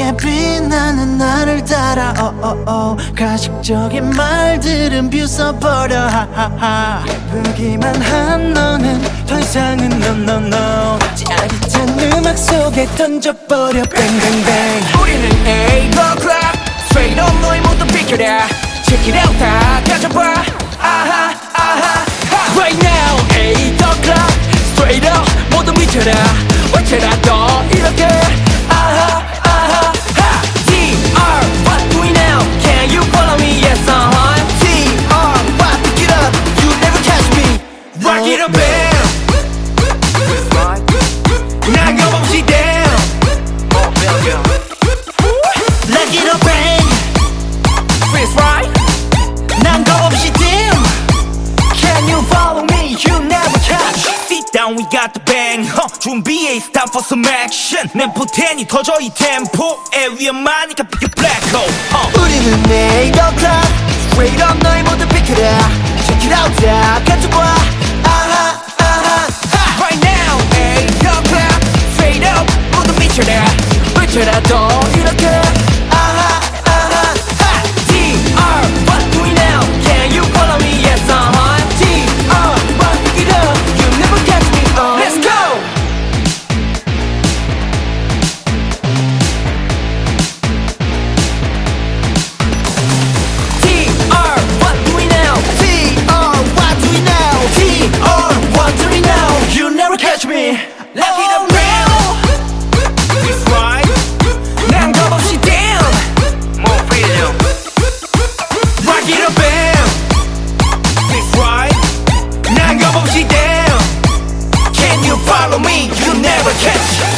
위에 빛나는 나를 따라 가식적인 말들은 비웃어버려 하하하. 예쁘기만 한 너는 더 이상은 no 짜릿한 음악 속에 던져버려 뱅뱅뱅. 우리는 8 o'clock straight up 너의 모든 비켜라. Check it out 다 가져봐. 아하 아하 right now 8 o'clock straight up 모두 미쳐라. 어쩌라도 이렇게 아하 아하 하. TR what do we now? Can you follow me? Yes TR what pick it up. You never catch me. Rock it up bam. 난 겁없이 down. Let it up bang. Freeze right. 난 겁없이 dim. Can you follow me? You never catch. Sit down, we got the bang. 준비해, it's time for some action. 램프 텐이 터져 이 템포에 위험하니까 pick a black hole. 우리는 8 o'clock straight up 너의 모든 비켜라. Check it out 다 가져봐. 아하 아하 하. Right now, 8 o'clock straight up 모두 미쳐라. 어쩌라도 이렇게 아하 아하 하. TR what do we now? Can you follow me? Yes TR what pick it up. You never catch me. Let's go. TR what do we now? TR what do we know? TR what do we now? You never catch me. Lock it up now. This right. 난 겁없이 down. More freedom. Rock it up bam. This right. 난 겁없이 down. Can you follow me? You never catch.